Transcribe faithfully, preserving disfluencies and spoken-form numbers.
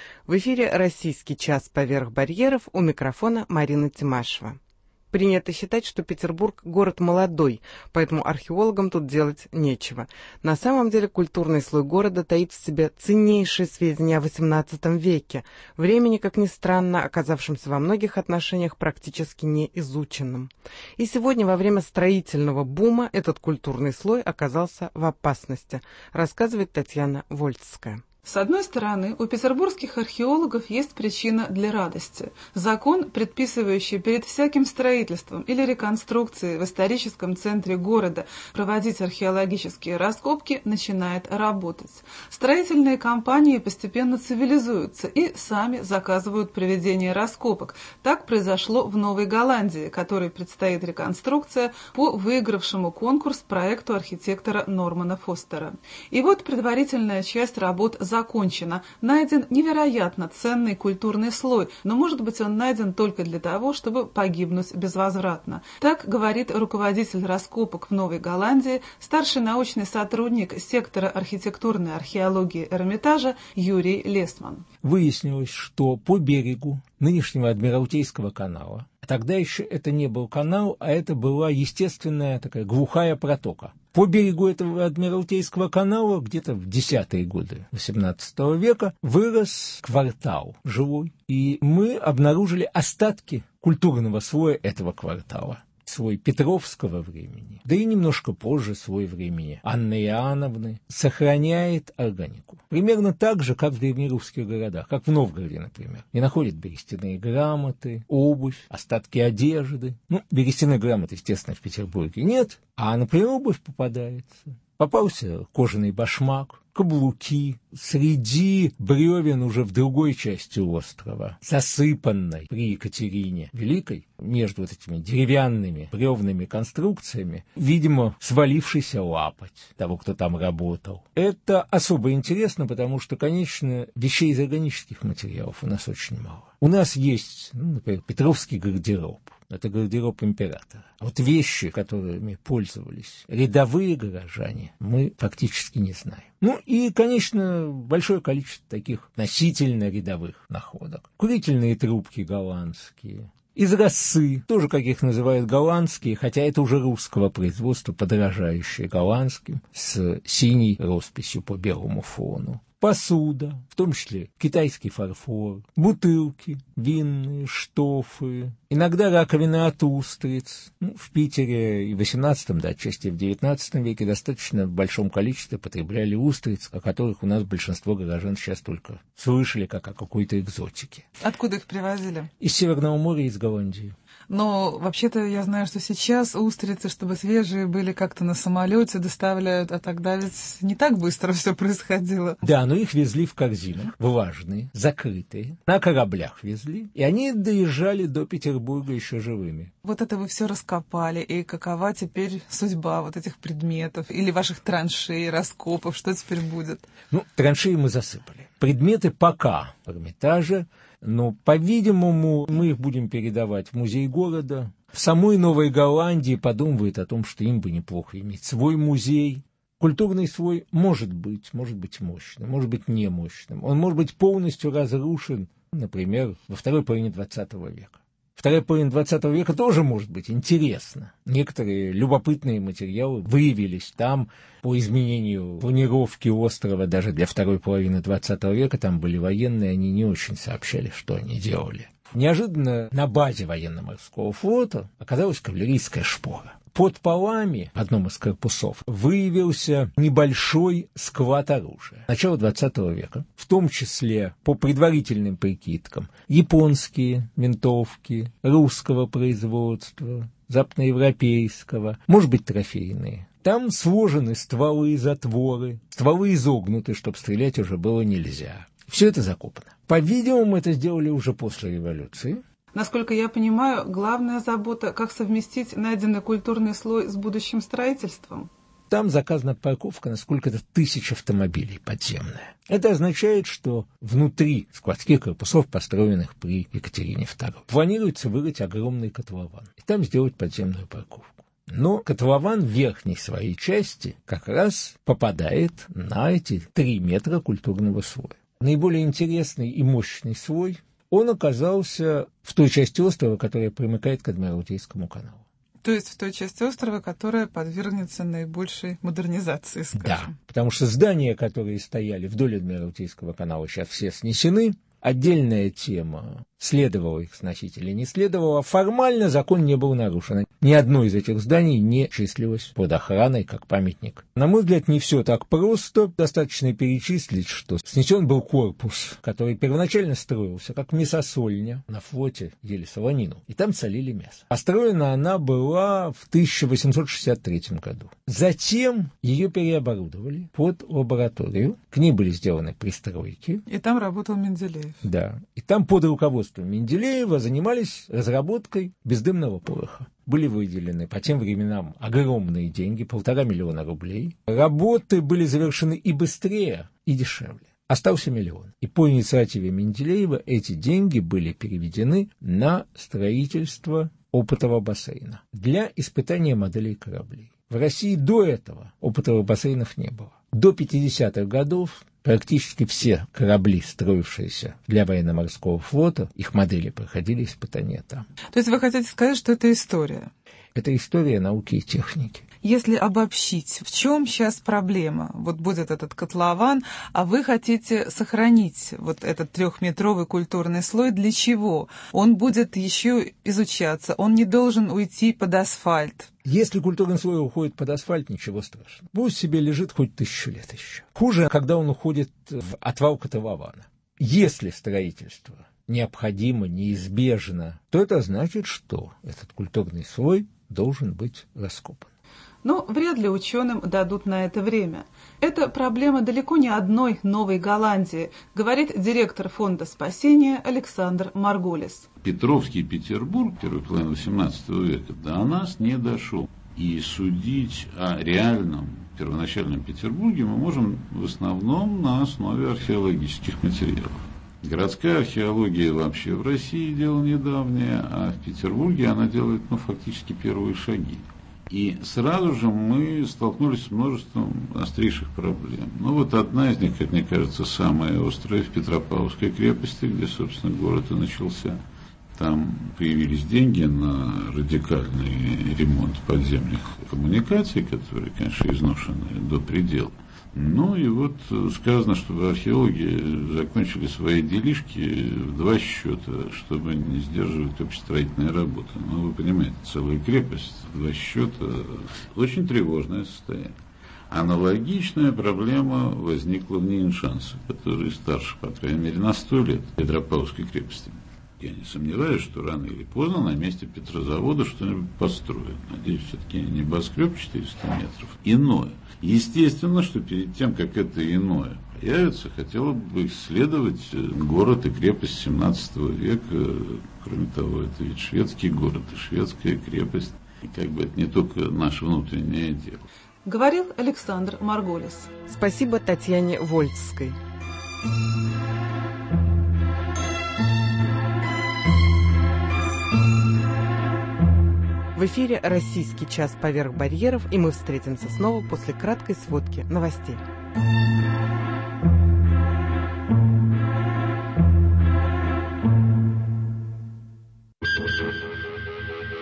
В эфире «Российский час поверх барьеров», у микрофона Марина Тимашева. Принято считать, что Петербург – город молодой, поэтому археологам тут делать нечего. На самом деле культурный слой города таит в себе ценнейшие сведения о восемнадцатом веке, времени, как ни странно, оказавшемся во многих отношениях практически неизученным. И сегодня, во время строительного бума, этот культурный слой оказался в опасности, рассказывает Татьяна Вольцкая. С одной стороны, у петербургских археологов есть причина для радости. Закон, предписывающий перед всяким строительством или реконструкцией в историческом центре города проводить археологические раскопки, начинает работать. Строительные компании постепенно цивилизуются и сами заказывают проведение раскопок. Так произошло в Новой Голландии, которой предстоит реконструкция по выигравшему конкурс проекту архитектора Нормана Фостера. И вот предварительная часть работ закончена. Найден невероятно ценный культурный слой, но, может быть, он найден только для того, чтобы погибнуть безвозвратно. Так говорит руководитель раскопок в Новой Голландии, старший научный сотрудник сектора архитектурной археологии Эрмитажа Юрий Лесман. Выяснилось, что по берегу нынешнего Адмиралтейского канала, тогда еще это не был канал, а это была естественная такая глухая протока. По берегу этого Адмиралтейского канала где-то в десятые годы восемнадцатого века вырос квартал жилой, и мы обнаружили остатки культурного слоя этого квартала. Слой Петровского времени, да и немножко позже слой времени Анны Иоанновны, сохраняет органику. Примерно так же, как в древнерусских городах, как в Новгороде, например. И находят берестяные грамоты, обувь, остатки одежды. Ну, берестяные грамоты, естественно, в Петербурге нет, а, например, обувь попадается. Попался кожаный башмак, каблуки, среди бревен уже в другой части острова, засыпанной при Екатерине Великой, между вот этими деревянными бревнами конструкциями, видимо, свалившийся лапоть того, кто там работал. Это особо интересно, потому что, конечно, вещей из органических материалов у нас очень мало. У нас есть, ну, например, Петровский гардероб. Это гардероб императора. А вот вещи, которыми пользовались рядовые горожане, мы фактически не знаем. Ну и, конечно, большое количество таких относительно рядовых находок. Курительные трубки голландские. Из росы, тоже каких называют голландские, хотя это уже русского производства, подражающие голландским, с синей росписью по белому фону. Посуда, в том числе китайский фарфор, бутылки, винные, штофы, иногда раковины от устриц. Ну, в Питере и в восемнадцатом, да, отчасти в девятнадцатом веке достаточно в большом количестве потребляли устриц, о которых у нас большинство горожан сейчас только слышали, как о какой-то экзотике. Откуда их привозили? Из Северного моря, из Голландии. Но вообще-то я знаю, что сейчас устрицы, чтобы свежие были, как-то на самолете доставляют, а тогда ведь не так быстро все происходило. Да, но их везли в корзинах, влажные, закрытые, на кораблях везли, и они доезжали до Петербурга еще живыми. Вот это вы все раскопали, и какова теперь судьба вот этих предметов или ваших траншей, раскопов, что теперь будет? Ну, траншеи мы засыпали. Предметы пока в Эрмитаже, но, по-видимому, мы их будем передавать в музей города. В самой Новой Голландии подумывают о том, что им бы неплохо иметь свой музей. Культурный слой может быть, может быть мощным, может быть немощным. Он может быть полностью разрушен, например, во второй половине двадцатого века. Вторая половина двадцатого века тоже может быть интересна. Некоторые любопытные материалы выявились там по изменению планировки острова даже для второй половины двадцатого века. Там были военные, они не очень сообщали, что они делали. Неожиданно на базе военно-морского флота оказалась кавалерийская шпора. Под полами, в одном из корпусов, выявился небольшой склад оружия начала двадцатого века, в том числе, по предварительным прикидкам, японские винтовки, русского производства, западноевропейского, может быть, трофейные. Там сложены стволы и затворы, стволы изогнуты, чтобы стрелять уже было нельзя. Все это закопано. По-видимому, это сделали уже после революции. Насколько я понимаю, главная забота, как совместить найденный культурный слой с будущим строительством. Там заказана парковка на сколько-то тысяч автомобилей подземная. Это означает, что внутри складских корпусов, построенных при Екатерине второй, планируется вырыть огромный котлован и там сделать подземную парковку. Но котлован в верхней своей части как раз попадает на эти три метра культурного слоя. наиболее интересный и мощный слой, он оказался в той части острова, которая примыкает к Адмиралтейскому каналу. То есть в той части острова, которая подвергнется наибольшей модернизации, скажем. Да, потому что здания, которые стояли вдоль Адмиралтейского канала, сейчас все снесены. Отдельная тема, следовало их сносить или не следовало, формально закон не был нарушен. Ни одно из этих зданий не числилось под охраной как памятник. На мой взгляд, не все так просто. Достаточно перечислить, что снесен был корпус, который первоначально строился как мясосольня. На флоте ели солонину, и там солили мясо. Построена она была в тысяча восемьсот шестьдесят третьем году. Затем ее переоборудовали под лабораторию. К ней были сделаны пристройки. И там работал Менделеев. Да, и там под руководством Менделеева занимались разработкой бездымного пороха. Были выделены по тем временам огромные деньги, полтора миллиона рублей. Работы были завершены и быстрее, и дешевле. Остался миллион. И по инициативе Менделеева эти деньги были переведены на строительство опытного бассейна для испытания моделей кораблей. В России до этого опытовых бассейнов не было. До пятидесятых годов практически все корабли, строившиеся для военно-морского флота, их модели проходили испытания там. То есть вы хотите сказать, что это история? Это история науки и техники. Если обобщить, в чем сейчас проблема? Вот будет этот котлован, а вы хотите сохранить вот этот трехметровый культурный слой. Для чего? Он будет еще изучаться, он не должен уйти под асфальт. Если культурный слой уходит под асфальт, ничего страшного. Пусть себе лежит хоть тысячу лет еще. Хуже, когда он уходит в отвал котлована. Если строительство необходимо, неизбежно, то это значит, что этот культурный слой должен быть раскопан. Но вряд ли ученым дадут на это время. Это проблема далеко не одной Новой Голландии, говорит директор фонда спасения Александр Марголис. Петровский Петербург, первой половины восемнадцатого века, до нас не дошел. И судить о реальном первоначальном Петербурге мы можем в основном на основе археологических материалов. Городская археология вообще в России дело недавнее, а в Петербурге она делает, ну, фактически первые шаги. И сразу же мы столкнулись с множеством острейших проблем. Ну вот одна из них, как мне кажется, самая острая в Петропавловской крепости, где, собственно, город и начался. Там появились деньги на радикальный ремонт подземных коммуникаций, которые, конечно, изношены до предела. Ну и вот сказано, чтобы археологи закончили свои делишки в два счета, чтобы не сдерживать общестроительные работы. Ну, вы понимаете, целая крепость в два счета – очень тревожное состояние. Аналогичная проблема возникла в Ниншансе, который старше, по крайней мере, на сто лет Петропавловской крепости. Я не сомневаюсь, что рано или поздно на месте Петрозавода что-нибудь построят. Надеюсь, все-таки небоскреб четыреста метров. Иное. Естественно, что перед тем, как это иное появится, хотела бы исследовать город и крепость семнадцатого века. Кроме того, это ведь шведский город и шведская крепость. И как бы это не только наше внутреннее дело. Говорил Александр Марголис. Спасибо Татьяне Вольцкой. В эфире «Российский час поверх барьеров», и мы встретимся снова после краткой сводки новостей.